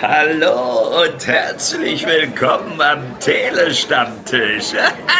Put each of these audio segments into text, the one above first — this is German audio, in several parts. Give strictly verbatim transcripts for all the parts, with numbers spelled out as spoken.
Hallo und herzlich willkommen am Telestammtisch.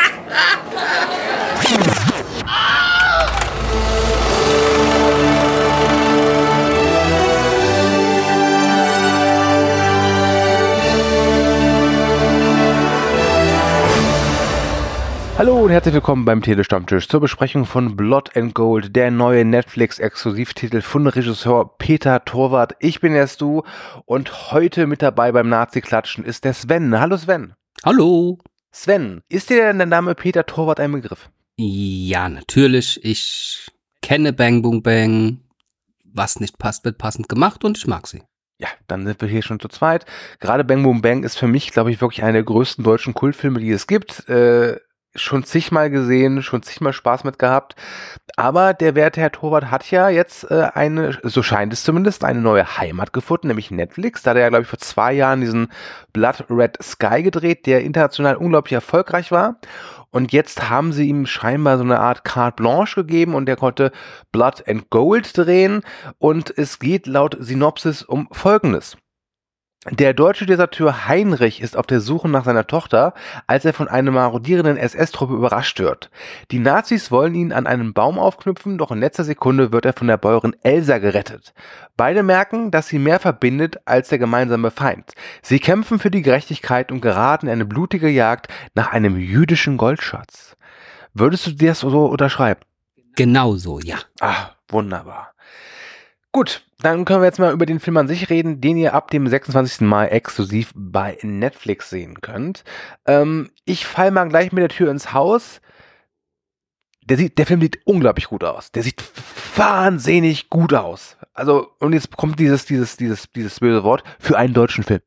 Hallo und herzlich willkommen beim Telestammtisch zur Besprechung von Blood and Gold, der neue Netflix-Exklusivtitel von Regisseur Peter Torwart. Ich bin der Stu und heute mit dabei beim Nazi-Klatschen ist der Sven. Hallo Sven. Hallo. Sven, ist dir denn der Name Peter Torwart ein Begriff? Ja, natürlich. Ich kenne Bang Boom Bang. Was nicht passt, wird passend gemacht und ich mag sie. Ja, dann sind wir hier schon zu zweit. Gerade Bang Boom Bang ist für mich, glaube ich, wirklich einer der größten deutschen Kultfilme, die es gibt. Äh, schon zigmal gesehen, schon zigmal Spaß mit gehabt. Aber der werte Herr Torwart hat ja jetzt äh, eine, so scheint es zumindest, eine neue Heimat gefunden, nämlich Netflix. Da hat er ja, glaube ich, vor zwei Jahren diesen Blood Red Sky gedreht, der international unglaublich erfolgreich war. Und jetzt haben sie ihm scheinbar so eine Art Carte Blanche gegeben und der konnte Blood and Gold drehen. Und es geht laut Synopsis um Folgendes. Der deutsche Deserteur Heinrich ist auf der Suche nach seiner Tochter, als er von einer marodierenden S S-Truppe überrascht wird. Die Nazis wollen ihn an einen Baum aufknüpfen, doch in letzter Sekunde wird er von der Bäuerin Elsa gerettet. Beide merken, dass sie mehr verbindet als der gemeinsame Feind. Sie kämpfen für die Gerechtigkeit und geraten in eine blutige Jagd nach einem jüdischen Goldschatz. Würdest du dir das so unterschreiben? Genau so, ja. Ah, wunderbar. Gut, dann können wir jetzt mal über den Film an sich reden, den ihr ab dem sechsundzwanzigsten Mai exklusiv bei Netflix sehen könnt. Ähm, ich falle mal gleich mit der Tür ins Haus. Der, sieht, der Film sieht unglaublich gut aus. Der sieht wahnsinnig gut aus. Also, und jetzt kommt dieses, dieses, dieses, dieses böse Wort für einen deutschen Film.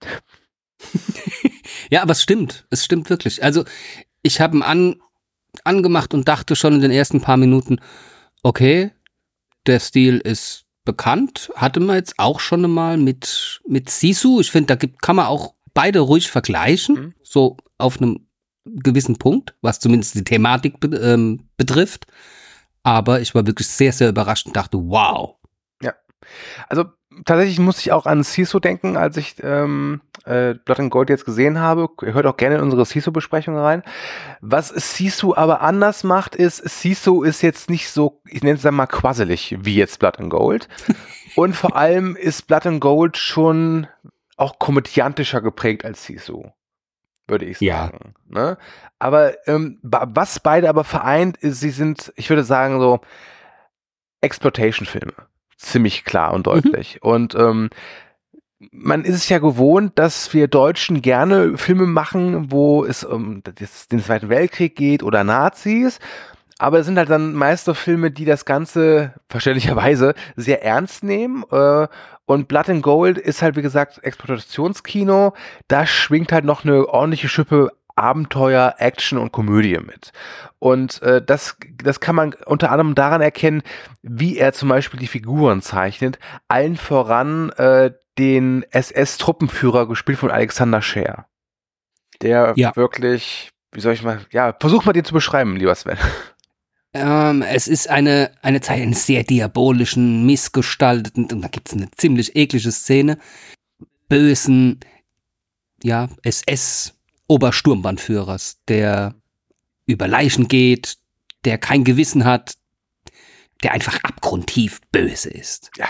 Ja, aber es stimmt. Es stimmt wirklich. Also, ich habe ihn an, angemacht und dachte schon in den ersten paar Minuten, okay, der Stil ist bekannt, hatte man jetzt auch schon mal mit, mit Sisu. Ich finde, da gibt, kann man auch beide ruhig vergleichen, mhm. so auf einem gewissen Punkt, was zumindest die Thematik be- ähm, betrifft. Aber ich war wirklich sehr, sehr überrascht und dachte, wow. Ja, also tatsächlich musste ich auch an Sisu denken, als ich ähm, äh, Blood and Gold jetzt gesehen habe. Hört auch gerne in unsere Sisu-Besprechung rein. Was Sisu aber anders macht, ist, Sisu ist jetzt nicht so, ich nenne es dann mal quasselig, wie jetzt Blood and Gold. Und vor allem ist Blood and Gold schon auch komödiantischer geprägt als Sisu, würde ich sagen. Ja. Ne? Aber ähm, was beide aber vereint, ist, sie sind, ich würde sagen, so Exploitation-Filme. Ziemlich klar und deutlich. Mhm. Und ähm, man ist es ja gewohnt, dass wir Deutschen gerne Filme machen, wo es um den Zweiten Weltkrieg geht oder Nazis. Aber es sind halt dann meist so Filme, die das Ganze verständlicherweise sehr ernst nehmen. Äh, und Blood and Gold ist halt, wie gesagt, Exploitationskino. Da schwingt halt noch eine ordentliche Schippe Abenteuer, Action und Komödie mit. Und äh, das, das kann man unter anderem daran erkennen, wie er zum Beispiel die Figuren zeichnet. Allen voran äh, den S S-Truppenführer, gespielt von Alexander Scheer. Der ja. wirklich, wie soll ich mal, ja, versuch mal den zu beschreiben, lieber Sven. Ähm, es ist eine, eine Zeit in sehr diabolischen, missgestalteten, und da gibt es eine ziemlich eklige Szene, bösen, ja, S S Obersturmbannführers, der über Leichen geht, der kein Gewissen hat, der einfach abgrundtief böse ist. Ja.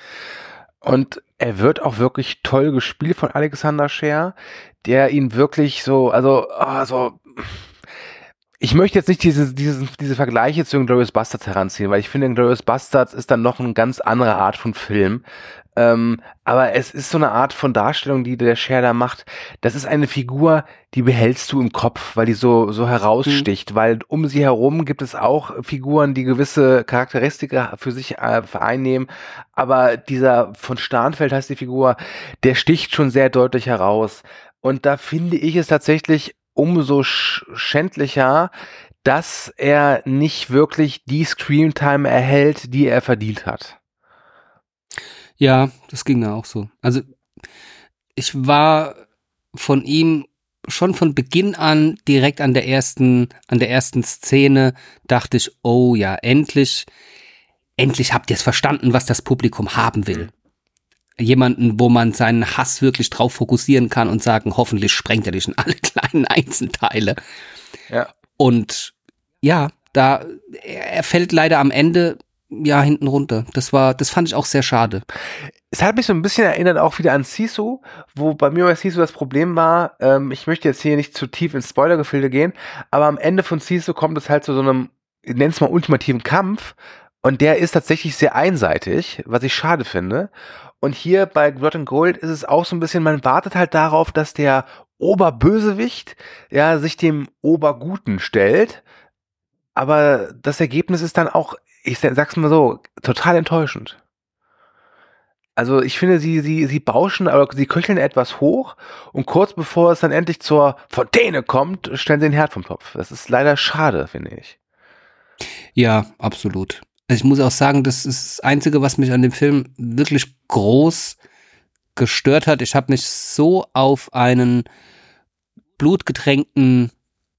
Und er wird auch wirklich toll gespielt von Alexander Scheer, der ihn wirklich so, also, also, ich möchte jetzt nicht diese, diese, diese Vergleiche zu Inglourious Basterds heranziehen, weil ich finde, Inglourious Basterds ist dann noch eine ganz andere Art von Film. Ähm, aber es ist so eine Art von Darstellung, die der Scheer da macht. Das ist eine Figur, die behältst du im Kopf, weil die so, so heraussticht, mhm. weil um sie herum gibt es auch Figuren, die gewisse Charakteristika für sich äh, vereinnehmen. Aber dieser von Starnfeld heißt die Figur, der sticht schon sehr deutlich heraus. Und da finde ich es tatsächlich umso sch- schändlicher, dass er nicht wirklich die Screentime erhält, die er verdient hat. Ja, das ging mir auch so. Also ich war von ihm schon von Beginn an direkt an der ersten, an der ersten Szene dachte ich, oh ja, endlich, endlich habt ihr es verstanden, was das Publikum haben will. jemanden, wo man seinen Hass wirklich drauf fokussieren kann und sagen, hoffentlich sprengt er dich in alle kleinen Einzelteile. Ja. Und ja, da, er fällt leider am Ende ja hinten runter. Das war, das fand ich auch sehr schade. Es hat mich so ein bisschen erinnert auch wieder an Sisu, wo bei mir bei Sisu das Problem war, ähm, ich möchte jetzt hier nicht zu tief ins Spoilergefilde gehen, aber am Ende von Sisu kommt es halt zu so einem, ich nenne es mal ultimativen Kampf, und der ist tatsächlich sehr einseitig, was ich schade finde. Und hier bei Blood and Gold ist es auch so ein bisschen, man wartet halt darauf, dass der Oberbösewicht ja sich dem Oberguten stellt, aber das Ergebnis ist dann auch, ich sag's mal so, total enttäuschend. Also ich finde, sie, sie, sie bauschen, aber sie köcheln etwas hoch und kurz bevor es dann endlich zur Fontäne kommt, stellen sie den Herd vom Topf. Das ist leider schade, finde ich. Ja, absolut. Also ich muss auch sagen, das ist das Einzige, was mich an dem Film wirklich groß gestört hat. Ich habe mich so auf einen blutgetränkten,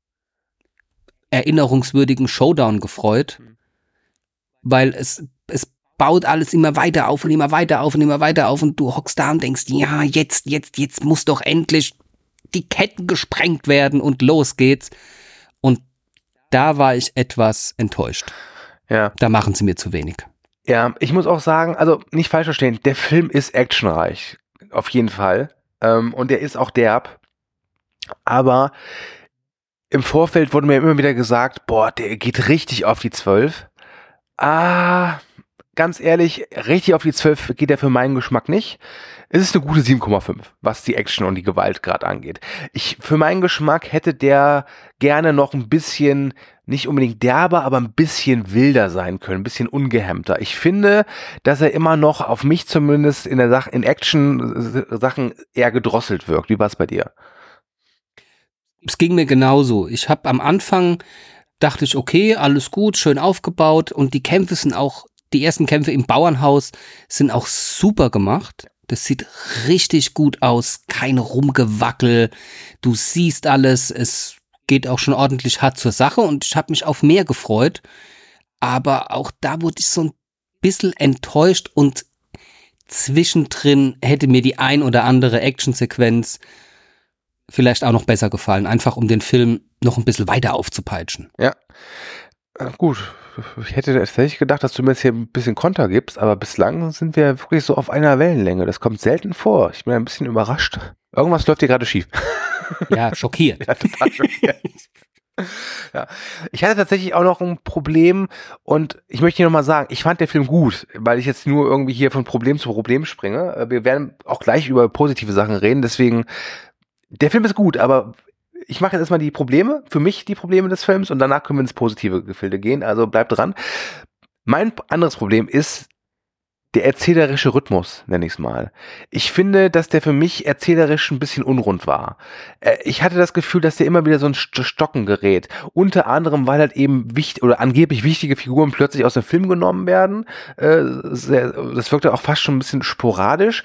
erinnerungswürdigen Showdown gefreut, weil es, es baut alles immer weiter auf und immer weiter auf und immer weiter auf und du hockst da und denkst, ja, jetzt, jetzt, jetzt muss doch endlich die Ketten gesprengt werden und los geht's. Und da war ich etwas enttäuscht. Ja. Da machen sie mir zu wenig. Ja, ich muss auch sagen, also nicht falsch verstehen, der Film ist actionreich, auf jeden Fall. Ähm, und der ist auch derb. Aber im Vorfeld wurde mir immer wieder gesagt, boah, der geht richtig auf die zwölf. Ah, ganz ehrlich, richtig auf die zwölf geht der für meinen Geschmack nicht. Es ist eine gute sieben Komma fünf, was die Action und die Gewalt gerade angeht. Ich, für meinen Geschmack hätte der gerne noch ein bisschen, nicht unbedingt derber, aber ein bisschen wilder sein können, ein bisschen ungehemmter. Ich finde, dass er immer noch, auf mich zumindest, in der Sache, in Action-Sachen eher gedrosselt wirkt. Wie war es bei dir? Es ging mir genauso. Ich habe am Anfang, dachte ich, okay, alles gut, schön aufgebaut und die Kämpfe sind auch, die ersten Kämpfe im Bauernhaus sind auch super gemacht. Das sieht richtig gut aus, kein Rumgewackel, du siehst alles, es geht auch schon ordentlich hart zur Sache und ich habe mich auf mehr gefreut, aber auch da wurde ich so ein bisschen enttäuscht und zwischendrin hätte mir die ein oder andere Actionsequenz vielleicht auch noch besser gefallen, einfach um den Film noch ein bisschen weiter aufzupeitschen. Ja, äh, gut. Ich hätte tatsächlich gedacht, dass du mir jetzt hier ein bisschen Konter gibst, aber bislang sind wir wirklich so auf einer Wellenlänge. Das kommt selten vor. Ich bin ein bisschen überrascht. Irgendwas läuft hier gerade schief. Ja, schockiert. Ja, total schockiert. Ja. Ich hatte tatsächlich auch noch ein Problem und ich möchte hier nochmal sagen, ich fand den Film gut, weil ich jetzt nur irgendwie hier von Problem zu Problem springe. Wir werden auch gleich über positive Sachen reden, deswegen, der Film ist gut, aber ich mache jetzt erstmal die Probleme, für mich die Probleme des Films und danach können wir ins positive Gefilde gehen, also bleibt dran. Mein anderes Problem ist der erzählerische Rhythmus, nenne ich es mal. Ich finde, dass der für mich erzählerisch ein bisschen unrund war. Ich hatte das Gefühl, dass der immer wieder so ein Stocken gerät. Unter anderem, weil halt eben wichtig oder angeblich wichtige Figuren plötzlich aus dem Film genommen werden. Das wirkte auch fast schon ein bisschen sporadisch.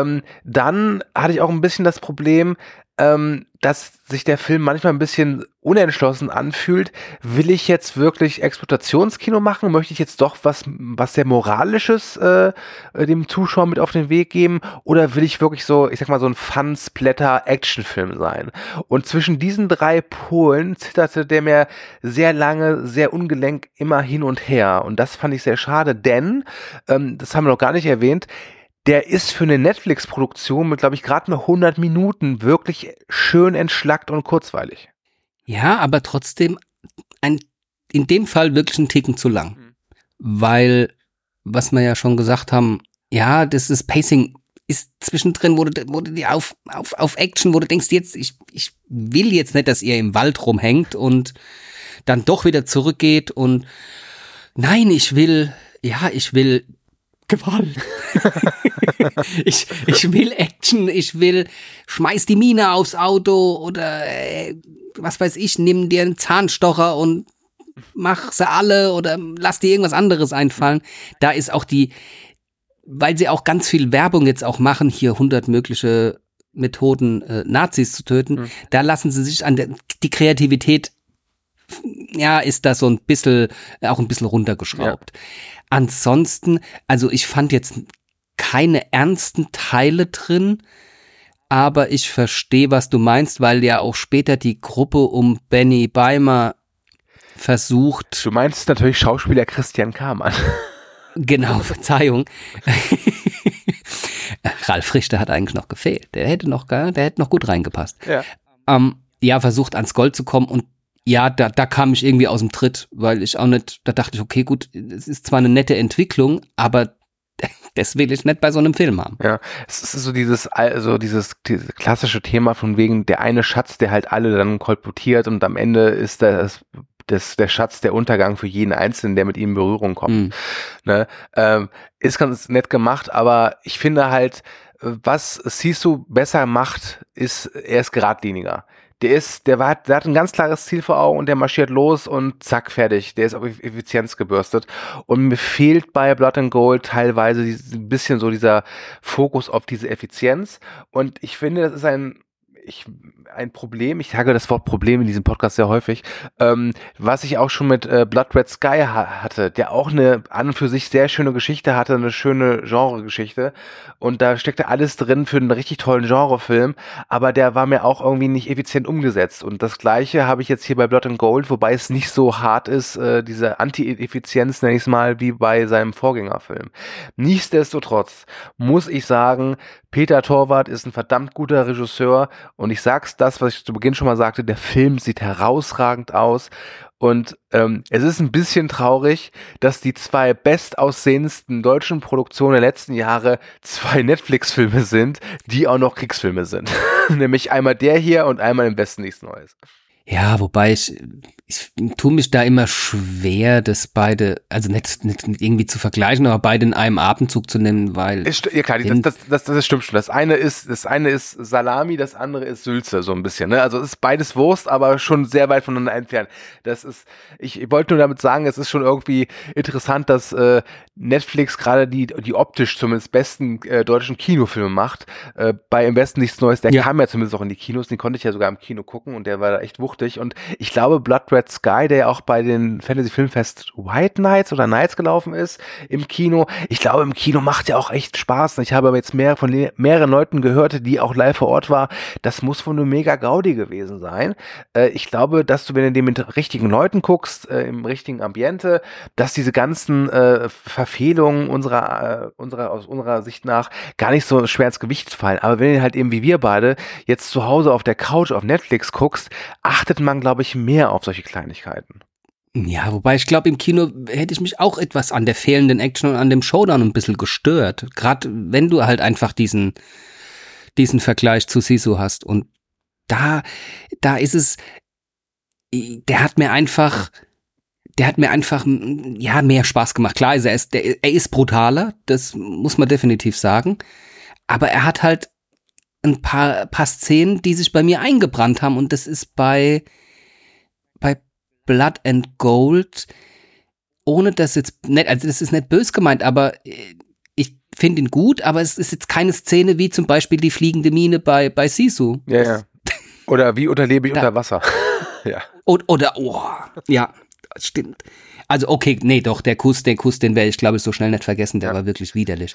Dann hatte ich auch ein bisschen das Problem, Ähm, dass sich der Film manchmal ein bisschen unentschlossen anfühlt. Will ich jetzt wirklich Exploitationskino machen? Möchte ich jetzt doch was, was sehr Moralisches äh, dem Zuschauer mit auf den Weg geben? Oder will ich wirklich so, ich sag mal, so ein Fun-Splatter-Actionfilm sein? Und zwischen diesen drei Polen zitterte der mir sehr lange, sehr ungelenk immer hin und her. Und das fand ich sehr schade, denn, ähm, das haben wir noch gar nicht erwähnt, der ist für eine Netflix-Produktion mit, glaube ich, gerade mal hundert Minuten wirklich schön entschlackt und kurzweilig. Ja, aber trotzdem ein, in dem Fall wirklich einen Ticken zu lang. Mhm. Weil, was wir ja schon gesagt haben, ja, das ist Pacing ist zwischendrin, wo du, wo du dir auf, auf, auf Action, wo du denkst, jetzt, ich, ich will jetzt nicht, dass ihr im Wald rumhängt und dann doch wieder zurückgeht und nein, ich will, ja, ich will Gewalt. ich, ich will Action, ich will, schmeiß die Mine aufs Auto oder äh, was weiß ich, nimm dir einen Zahnstocher und mach sie alle oder lass dir irgendwas anderes einfallen. Da ist auch die, weil sie auch ganz viel Werbung jetzt auch machen, hier hundert mögliche Methoden, äh, Nazis zu töten, mhm. da lassen sie sich an der, die Kreativität, ja, ist da so ein bisschen, auch ein bisschen runtergeschraubt. Ja. Ansonsten, also ich fand jetzt keine ernsten Teile drin, aber ich verstehe, was du meinst, weil ja auch später die Gruppe um Benny Beimer versucht. Du meinst natürlich Schauspieler Christian Kamann. Genau, Verzeihung. Ralf Richter hat eigentlich noch gefehlt. Der hätte noch, der hätte noch gut reingepasst. Ja. Ähm, ja, versucht ans Gold zu kommen und ja, da, da kam ich irgendwie aus dem Tritt, weil ich auch nicht, da dachte ich, okay, gut, es ist zwar eine nette Entwicklung, aber das will ich nicht bei so einem Film haben. Ja, es ist so dieses, also dieses, dieses klassische Thema von wegen der eine Schatz, der halt alle dann kolportiert und am Ende ist das, das der Schatz der Untergang für jeden Einzelnen, der mit ihm in Berührung kommt. Mhm. Ne? Ähm, ist ganz nett gemacht, aber ich finde halt, was Sisu besser macht, ist, er ist geradliniger. Der ist, der war, der hat ein ganz klares Ziel vor Augen und der marschiert los und zack, fertig. Der ist auf Effizienz gebürstet. Und mir fehlt bei Blood and Gold teilweise ein bisschen so dieser Fokus auf diese Effizienz. Und ich finde, das ist ein, ich, ein Problem, ich sage das Wort Problem in diesem Podcast sehr häufig, ähm, was ich auch schon mit äh, Blood Red Sky ha- hatte, der auch eine an und für sich sehr schöne Geschichte hatte, eine schöne Genregeschichte und da steckte alles drin für einen richtig tollen Genrefilm, aber der war mir auch irgendwie nicht effizient umgesetzt und das Gleiche habe ich jetzt hier bei Blood and Gold, wobei es nicht so hart ist, äh, diese Anti-Effizienz, nenne ich es mal, wie bei seinem Vorgängerfilm. Nichtsdestotrotz muss ich sagen, Peter Torwart ist ein verdammt guter Regisseur und ich sag's das, was ich zu Beginn schon mal sagte, der Film sieht herausragend aus und ähm, es ist ein bisschen traurig, dass die zwei bestaussehendsten deutschen Produktionen der letzten Jahre zwei Netflix-Filme sind, die auch noch Kriegsfilme sind. Nämlich einmal der hier und einmal Im Westen nichts Neues. Ja, wobei ich, ich tue mich da immer schwer, das beide, also nicht, nicht irgendwie zu vergleichen, aber beide in einem Atemzug zu nennen, weil. Ist, ja klar, das, das, das, das stimmt schon. Das eine ist, das eine ist Salami, das andere ist Sülze, so ein bisschen, ne? Also es ist beides Wurst, aber schon sehr weit voneinander entfernt. Das ist, ich, ich wollte nur damit sagen, es ist schon irgendwie interessant, dass äh, Netflix gerade die, die optisch zumindest besten äh, deutschen Kinofilme macht. Äh, bei Im Westen nichts Neues, der ja. kam ja zumindest auch in die Kinos, den konnte ich ja sogar im Kino gucken und der war da echt wuchtig. Und ich glaube, Blood Red Sky, der ja auch bei den Fantasy Filmfest White Nights oder Nights gelaufen ist, im Kino, ich glaube, im Kino macht ja auch echt Spaß. Ich habe jetzt mehr von le- mehreren Leuten gehört, die auch live vor Ort waren. Das muss wohl eine mega Gaudi gewesen sein. Äh, ich glaube, dass du, wenn du den mit richtigen Leuten guckst, äh, im richtigen Ambiente, dass diese ganzen äh, Verfehlungen unserer, äh, unserer, aus unserer Sicht nach gar nicht so schwer ins Gewicht fallen. Aber wenn du halt eben wie wir beide jetzt zu Hause auf der Couch auf Netflix guckst, achtet man, glaube ich, mehr auf solche Kleinigkeiten. Ja, wobei ich glaube, im Kino hätte ich mich auch etwas an der fehlenden Action und an dem Showdown ein bisschen gestört. Gerade wenn du halt einfach diesen, diesen Vergleich zu Sisu hast. Und da, da ist es, der hat mir einfach, der hat mir einfach, ja, mehr Spaß gemacht. Klar ist er, ist, der, er ist brutaler, das muss man definitiv sagen. Aber er hat halt ein paar, paar Szenen, die sich bei mir eingebrannt haben und das ist bei, bei Blood and Gold, ohne dass jetzt nicht, also das ist nicht bös gemeint, aber ich finde ihn gut, aber es ist jetzt keine Szene wie zum Beispiel die fliegende Mine bei, bei Sisu. Ja, ja. Oder wie unterlebe ich unter Wasser. Ja. Oder, oder, oh, ja, stimmt. Also okay, nee, doch, der Kuss, den Kuss, den werde ich, glaube ich, so schnell nicht vergessen, der ja. war wirklich widerlich.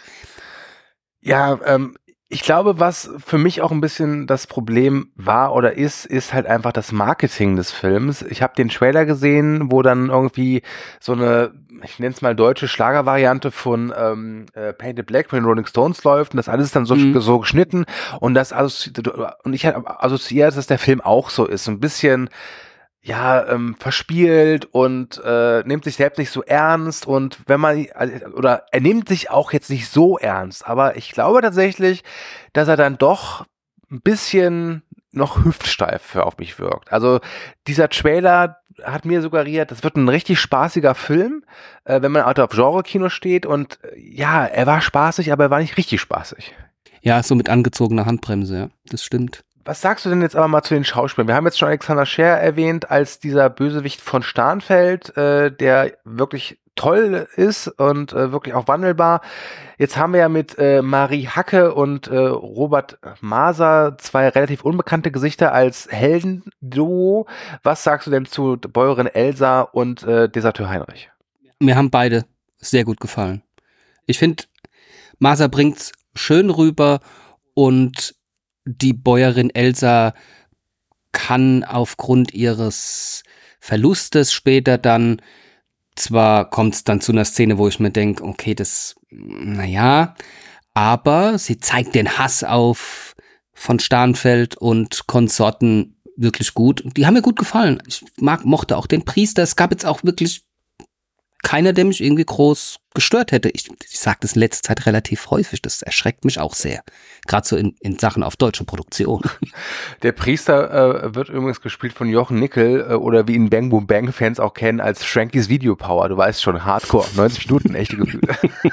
Ja, ähm, ich glaube, was für mich auch ein bisschen das Problem war oder ist, ist halt einfach das Marketing des Films. Ich habe den Trailer gesehen, wo dann irgendwie so eine, ich nenne es mal deutsche Schlagervariante von ähm, äh, Painted Black von den Rolling Stones läuft und das alles ist dann so, mhm. so geschnitten und das assozi- und ich habe assoziiert, dass der Film auch so ist, ein bisschen ja, ähm, verspielt und äh, nimmt sich selbst nicht so ernst und wenn man, oder er nimmt sich auch jetzt nicht so ernst, aber ich glaube tatsächlich, dass er dann doch ein bisschen noch hüftsteif auf mich wirkt. Also dieser Trailer hat mir suggeriert, das wird ein richtig spaßiger Film, äh, wenn man halt auf Genre-Kino steht und äh, ja, er war spaßig, aber er war nicht richtig spaßig. Ja, so mit angezogener Handbremse, ja, das stimmt. Was sagst du denn jetzt aber mal zu den Schauspielern? Wir haben jetzt schon Alexander Scheer erwähnt als dieser Bösewicht von Starnfeld, äh, der wirklich toll ist und äh, wirklich auch wandelbar. Jetzt haben wir ja mit äh, Marie Hacke und äh, Robert Maser zwei relativ unbekannte Gesichter als Heldenduo. Was sagst du denn zu Bäuerin Elsa und äh, Deserteur Heinrich? Mir haben beide sehr gut gefallen. Ich finde, Maser bringt's schön rüber und die Bäuerin Elsa kann aufgrund ihres Verlustes später dann, zwar kommt es dann zu einer Szene, wo ich mir denke, okay, das, naja, aber sie zeigt den Hass auf von Starnfeld und Konsorten wirklich gut. Die haben mir gut gefallen. Ich mag, mochte auch den Priester. Es gab jetzt auch wirklich keiner, der mich irgendwie groß gestört hätte. Ich, ich sage das in letzter Zeit relativ häufig. Das erschreckt mich auch sehr. Gerade so in, in Sachen auf deutsche Produktion. Der Priester äh, wird übrigens gespielt von Jochen Nickel äh, oder wie ihn Bang Boom Bang Fans auch kennen als Shrankies Video Power. Du weißt schon, Hardcore, neunzig Minuten, echte Gefühle.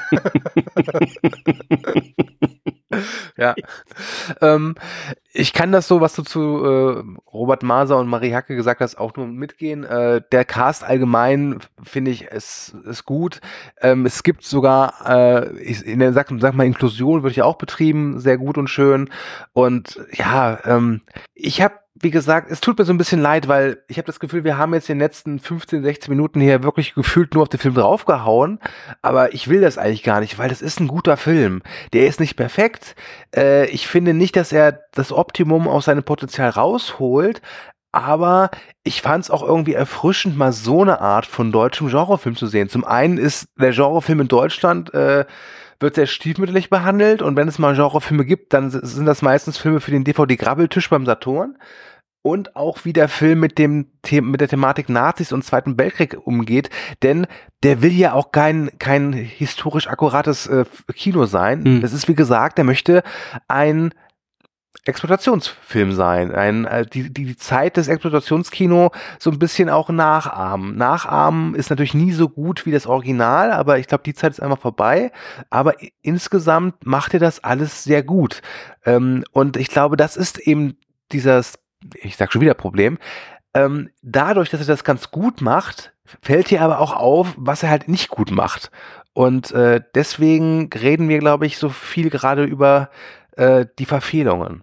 Ja. Ähm, ich kann das so, was du zu äh, Robert Maser und Marie Hacke gesagt hast, auch nur mitgehen. Äh, der Cast allgemein, finde ich, ist, ist gut. Ähm, es gibt sogar, äh, ich, in der, sag, sag mal, Inklusion wird ja auch betrieben, sehr gut und schön. Und ja, ähm, ich habe, wie gesagt, es tut mir so ein bisschen leid, weil ich habe das Gefühl, wir haben jetzt in den letzten fünfzehn, sechzehn Minuten hier wirklich gefühlt nur auf den Film draufgehauen, aber ich will das eigentlich gar nicht, weil das ist ein guter Film. Der ist nicht perfekt. Äh, ich finde nicht, dass er das Optimum aus seinem Potenzial rausholt, aber ich fand es auch irgendwie erfrischend, mal so eine Art von deutschem Genrefilm zu sehen. Zum einen ist der Genrefilm in Deutschland äh, wird sehr stiefmütterlich behandelt und wenn es mal Genrefilme gibt, dann sind das meistens Filme für den D V D-Grabbeltisch beim Saturn. Und auch wie der Film mit dem The- mit der Thematik Nazis und Zweiten Weltkrieg umgeht, denn der will ja auch kein kein historisch akkurates äh, Kino sein. Mhm. Das ist, wie gesagt, der möchte ein Exploitationsfilm sein, ein äh, die die Zeit des Exploitationskino so ein bisschen auch nachahmen. Nachahmen ist natürlich nie so gut wie das Original, aber ich glaube, die Zeit ist einfach vorbei. Aber i- insgesamt macht er das alles sehr gut. Ähm, und ich glaube, das ist eben dieses, ich sag schon wieder Problem, ähm, dadurch, dass er das ganz gut macht, fällt dir aber auch auf, was er halt nicht gut macht. Und äh, deswegen reden wir, glaube ich, so viel gerade über äh, die Verfehlungen.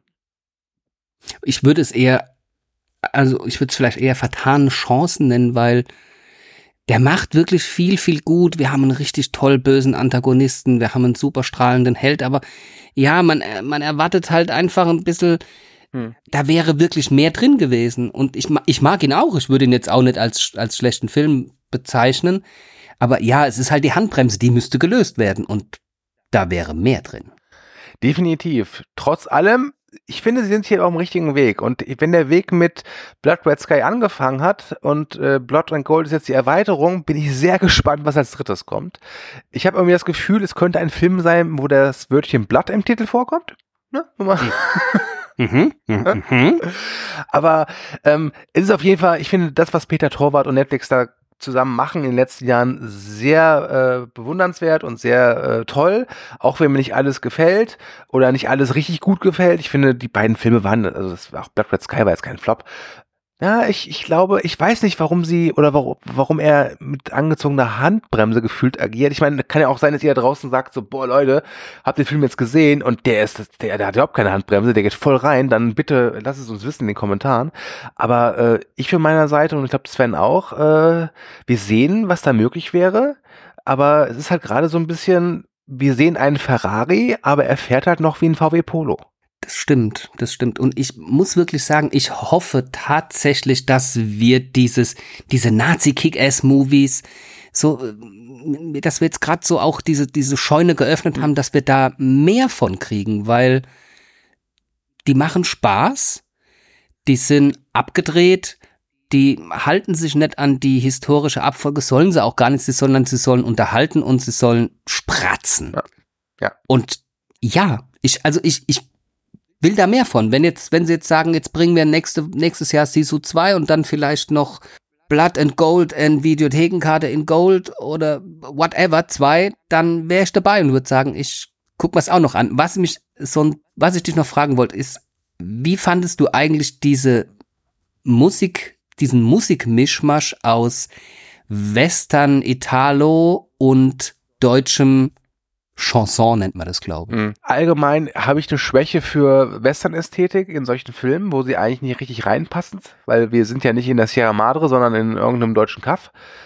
Ich würde es eher, also ich würde es vielleicht eher vertane Chancen nennen, weil der macht wirklich viel, viel gut. Wir haben einen richtig toll bösen Antagonisten, wir haben einen super strahlenden Held, aber ja, man, man erwartet halt einfach ein bisschen, hm. da wäre wirklich mehr drin gewesen. Und ich, ich mag ihn auch, ich würde ihn jetzt auch nicht als, als schlechten Film bezeichnen, aber ja, es ist halt die Handbremse, die müsste gelöst werden und da wäre mehr drin. Definitiv. Trotz allem, ich finde, sie sind hier auf dem richtigen Weg. Und wenn der Weg mit Blood Red Sky angefangen hat und äh, Blood and Gold ist jetzt die Erweiterung, bin ich sehr gespannt, was als drittes kommt. Ich habe irgendwie das Gefühl, es könnte ein Film sein, wo das Wörtchen Blood im Titel vorkommt. Ne? Mhm, mhm, mhm. Aber ähm, es ist auf jeden Fall, ich finde, das, was Peter Torwart und Netflix da zusammen machen in den letzten Jahren, sehr äh, bewundernswert und sehr äh, toll, auch wenn mir nicht alles gefällt oder nicht alles richtig gut gefällt. Ich finde, die beiden Filme waren, also das war auch Blood Red Sky war jetzt kein Flop. Ja, ich, ich glaube, ich weiß nicht, warum sie oder warum, warum er mit angezogener Handbremse gefühlt agiert. Ich meine, kann ja auch sein, dass ihr da draußen sagt, so, boah, Leute, habt ihr den Film jetzt gesehen und der ist, der, der hat überhaupt keine Handbremse, der geht voll rein, dann bitte lasst es uns wissen in den Kommentaren. Aber äh, ich von meiner Seite und ich glaube Sven auch, äh, wir sehen, was da möglich wäre, aber es ist halt gerade so ein bisschen, wir sehen einen Ferrari, aber er fährt halt noch wie ein V W Polo. Das stimmt, das stimmt. Und ich muss wirklich sagen, ich hoffe tatsächlich, dass wir dieses, diese Nazi-Kick-Ass-Movies so, dass wir jetzt gerade so auch diese, diese Scheune geöffnet haben, dass wir da mehr von kriegen, weil die machen Spaß, die sind abgedreht, die halten sich nicht an die historische Abfolge, sollen sie auch gar nicht, sondern sie sollen unterhalten und sie sollen spratzen. Ja. Ja. Und ja, ich, also ich, ich will da mehr von. Wenn jetzt, wenn sie jetzt sagen, jetzt bringen wir nächste, nächstes Jahr Sisu zwei und dann vielleicht noch Blood and Gold and Videothekenkarte in Gold oder whatever zwei, dann wäre ich dabei und würde sagen, ich guck mir's auch noch an. Was mich so, was ich dich noch fragen wollte, ist, wie fandest du eigentlich diese Musik, diesen Musikmischmasch aus Western, Italo und deutschem Chanson nennt man das, glaube ich. Mhm. Allgemein habe ich eine Schwäche für Western-Ästhetik in solchen Filmen, wo sie eigentlich nicht richtig reinpassen, weil wir sind ja nicht in der Sierra Madre, sondern in irgendeinem deutschen Kaff.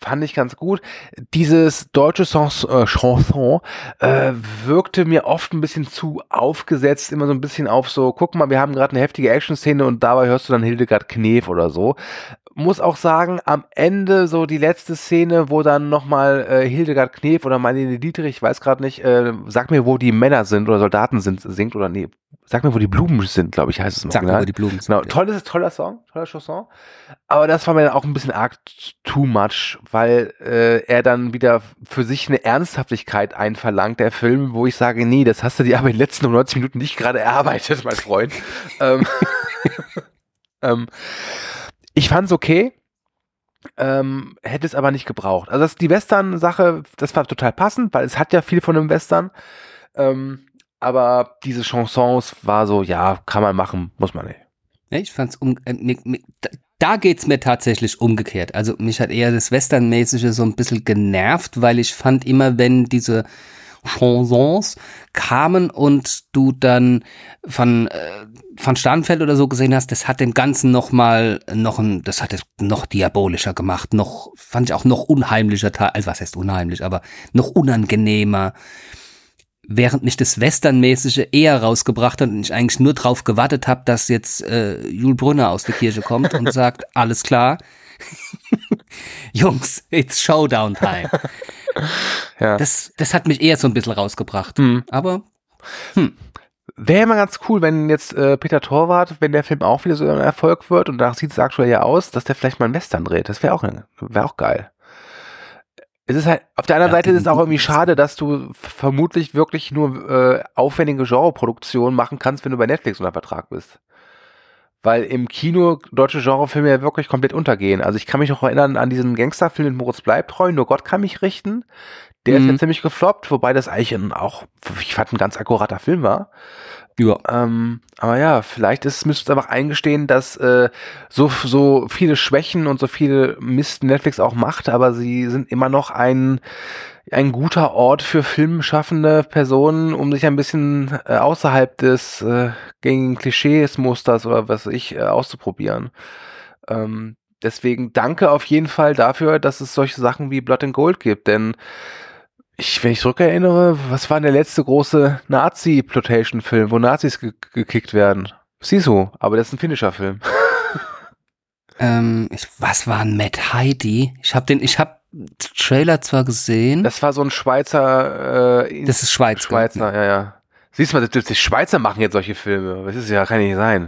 fand ich ganz gut. Dieses deutsche Sons, äh, Chanson äh, wirkte mir oft ein bisschen zu aufgesetzt, immer so ein bisschen auf so, guck mal, wir haben gerade eine heftige Action-Szene und dabei hörst du dann Hildegard Knef oder so. Muss auch sagen, am Ende so die letzte Szene, wo dann nochmal äh, Hildegard Knef oder Marlene Dietrich, ich weiß gerade nicht, äh, sag mir, wo die Männer sind oder Soldaten sind, singt oder nee, sag mir, wo die Blumen sind, glaube ich, heißt es im Sag mir, wo die Blumen sind. Genau, tolles, toller Song, toller Chanson, aber das war mir dann auch ein bisschen arg too much, weil äh, er dann wieder für sich eine Ernsthaftigkeit einverlangt, der Film, wo ich sage, nee, das hast du dir aber in den letzten neunzig Minuten nicht gerade erarbeitet, mein Freund. ähm, ähm, Ich fand's okay, ähm, hätte es aber nicht gebraucht. Also das, die Western-Sache, das war total passend, weil es hat ja viel von einem Western, ähm, aber diese Chansons war so, ja, kann man machen, muss man nicht. Ja, ich fand's, um, äh, mi, mi, da geht's mir tatsächlich umgekehrt. Also mich hat eher das Western-mäßige so ein bisschen genervt, weil ich fand immer, wenn diese Chansons kamen und du dann von äh, von Starnfeld oder so gesehen hast, das hat dem Ganzen noch mal noch ein, das hat es noch diabolischer gemacht, noch fand ich auch noch unheimlicher, also was heißt unheimlich, aber noch unangenehmer, während mich das Westernmäßige eher rausgebracht hat und ich eigentlich nur drauf gewartet habe, dass jetzt äh, Jules Brünner aus der Kirche kommt und sagt, alles klar, Jungs, it's Showdown time. Ja. Das, das hat mich eher so ein bisschen rausgebracht. Hm. Aber, hm. Wäre immer ganz cool, wenn jetzt äh, Peter Torwart, wenn der Film auch wieder so ein Erfolg wird und danach sieht es aktuell ja aus, dass der vielleicht mal einen Western dreht. Das wäre auch, wär auch geil. Es ist halt, auf der anderen ja, Seite ist es auch irgendwie schade, dass du vermutlich wirklich nur äh, aufwendige Genreproduktionen machen kannst, wenn du bei Netflix unter Vertrag bist. Weil im Kino deutsche Genrefilme ja wirklich komplett untergehen. Also ich kann mich noch erinnern an diesen Gangsterfilm mit Moritz Bleibtreu, Nur Gott kann mich richten. Der mhm. ist ja ziemlich gefloppt, wobei das eigentlich ein, auch, ich fand, ein ganz akkurater Film war. Ja. Ähm, aber ja, vielleicht ist, müsst ihr einfach eingestehen, dass äh, so, so viele Schwächen und so viele Mist Netflix auch macht, aber sie sind immer noch ein ein guter Ort für filmschaffende Personen, um sich ein bisschen äh, außerhalb des äh, gängigen Klischees-Musters oder was weiß ich äh, auszuprobieren. Ähm, deswegen danke auf jeden Fall dafür, dass es solche Sachen wie Blood and Gold gibt, denn ich, wenn ich zurückerinnere, was war denn der letzte große Nazi-Plotation-Film, wo Nazis ge- gekickt werden? Sisu, aber das ist ein finnischer Film. ähm, ich, was war ein Matt Heidi? Ich habe den, ich habe Trailer zwar gesehen. Das war so ein Schweizer. Äh, das ist Schweiz. Schweizer, ja, ja. Siehst du mal, die Schweizer machen jetzt solche Filme. Das ist ja, kann nicht sein.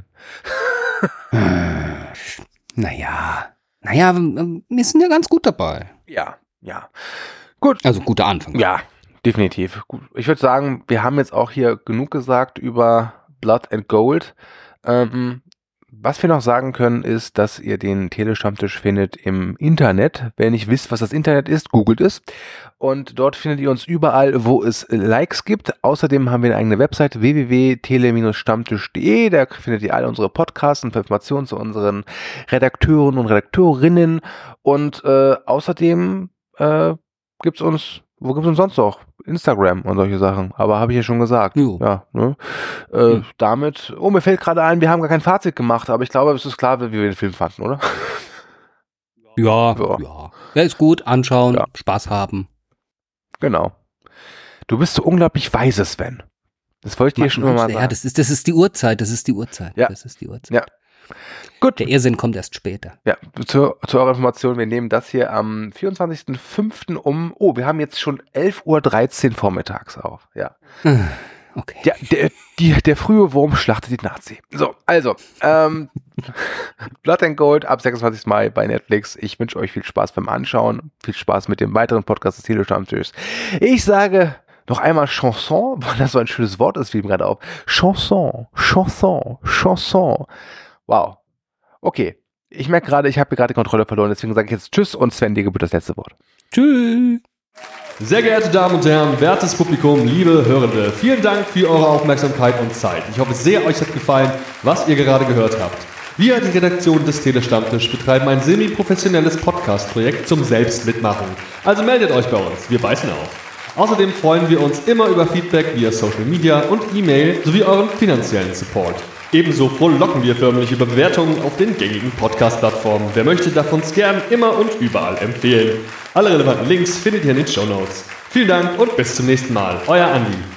Naja, naja, wir sind ja ganz gut dabei. Ja, ja. Gut. Also guter Anfang. Ja, definitiv. Gut. Ich würde sagen, wir haben jetzt auch hier genug gesagt über Blood and Gold. Ähm, was wir noch sagen können, ist, dass ihr den Telestammtisch findet im Internet. Wenn ihr nicht wisst, was das Internet ist, googelt es. Und dort findet ihr uns überall, wo es Likes gibt. Außerdem haben wir eine eigene Website, w w w punkt tele stammtisch punkt de. Da findet ihr alle unsere Podcasts und Informationen zu unseren Redakteuren und Redakteurinnen. Und äh, außerdem äh, gibt's uns, wo gibt's uns sonst noch? Instagram und solche Sachen. Aber habe ich ja schon gesagt. Jo. Ja, ne? Äh, mhm. Damit, oh, mir fällt gerade ein, wir haben gar kein Fazit gemacht, aber ich glaube, es ist klar, wie wir den Film fanden, oder? Ja, ja. ja. Ja, ist gut, anschauen, ja. Spaß haben. Genau. Du bist so unglaublich weise, Sven. Das wollte ich dir schon immer mal sagen. Ja, das ist, das ist die Uhrzeit, das ist die Uhrzeit. Ja. Das ist die Uhrzeit. Ja. Gut. Der Irrsinn kommt erst später. Ja, zu, zu eurer Information, wir nehmen das hier am vierundzwanzigsten fünften um, oh, wir haben jetzt schon elf Uhr dreizehn vormittags auf, ja. Okay. Ja, der, die, der frühe Wurm schlachtet die Nazi. So, also, ähm, Blood and Gold ab sechsundzwanzigsten Mai bei Netflix. Ich wünsche euch viel Spaß beim Anschauen, viel Spaß mit dem weiteren Podcast des Telestammtischs. Ich sage noch einmal Chanson, weil das so ein schönes Wort ist, fiel mir gerade auf. Chanson, Chanson, Chanson. Wow. Okay. Ich merke gerade, ich habe hier gerade die Kontrolle verloren, deswegen sage ich jetzt Tschüss und Sven, dir gebührt das letzte Wort. Tschüss. Sehr geehrte Damen und Herren, wertes Publikum, liebe Hörende, vielen Dank für eure Aufmerksamkeit und Zeit. Ich hoffe sehr, euch hat gefallen, was ihr gerade gehört habt. Wir, die Redaktion des Telestammtisch, betreiben ein semi-professionelles Podcast-Projekt zum Selbstmitmachen. Also meldet euch bei uns, wir beißen auf. Außerdem freuen wir uns immer über Feedback via Social Media und E-Mail sowie euren finanziellen Support. Ebenso frohlocken wir förmlich über Bewertungen auf den gängigen Podcast-Plattformen. Wer möchte, darf uns gern immer und überall empfehlen. Alle relevanten Links findet ihr in den Shownotes. Vielen Dank und bis zum nächsten Mal. Euer Andi.